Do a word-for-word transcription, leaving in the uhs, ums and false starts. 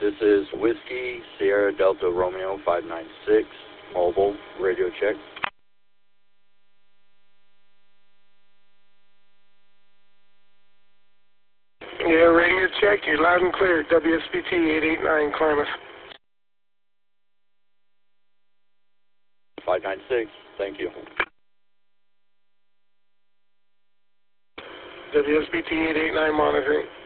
This is Whiskey Sierra Delta Romeo five nine six, mobile, radio check. Yeah, radio check, you're loud and clear, W S B T eight eight nine, Klamath. five nine six, thank you. W S B T eight eight nine monitoring.